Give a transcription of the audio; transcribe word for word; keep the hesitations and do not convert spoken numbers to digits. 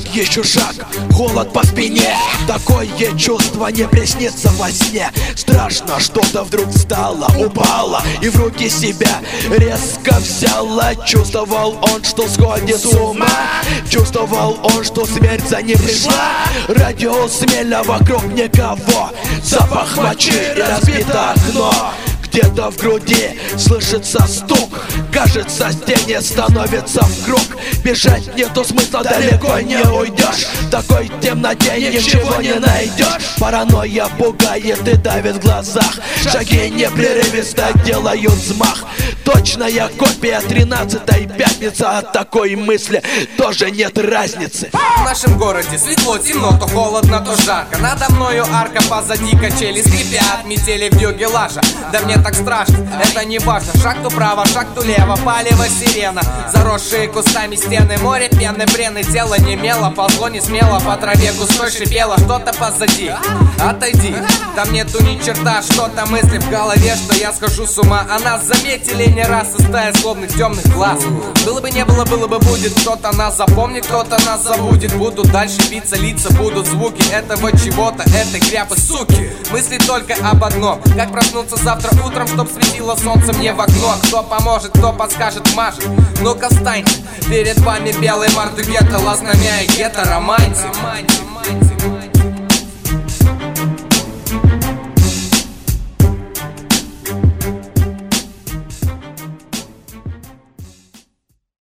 еще шаг, холод по спине. Такое чувство не приснится во сне. Страшно, что-то вдруг встало, упало и в руки себя резко взяла. Чувствовал он, что сходит с ума. Чувствовал он, что смерть за ним пришла. Радиус смело, вокруг никого. Запах мочи и разбито окно. Где-то в груди слышится стук. Кажется, стене становится в круг. Бежать нету смысла, далеко не уйдешь. В такой темноте ничего не найдешь. Паранойя пугает и давит в глазах. Шаги непрерывисто делают взмах. Точная копия тринадцатой пятницы. От такой мысли тоже нет разницы. В нашем городе светло, темно, то холодно, то жарко. Надо мною арка, позади качели скрипят. Метели в юге лажа, да мне так страшно, это не важно. Шаг то право, шаг то лево, палево сирена. Заросшие кустами стены, море пены, брены. Тело немело, ползло не смело. По траве густой шипело, что-то позади. Отойди, там нету ни черта. Что-то мысли в голове, что я схожу с ума. А нас заметили не раз, и стая злобных темных глаз. Было бы не было, было бы будет. Кто-то нас запомнит, кто-то нас забудет. Будут дальше биться лица, будут звуки этого чего-то, этой кряпы, суки. Мысли только об одном: как проснуться завтра утром, чтоб светило солнце мне в окно. Кто поможет, кто подскажет, мажет. Ну-ка встаньте, перед вами белый морды гетто, лазнамя и гетто романтик.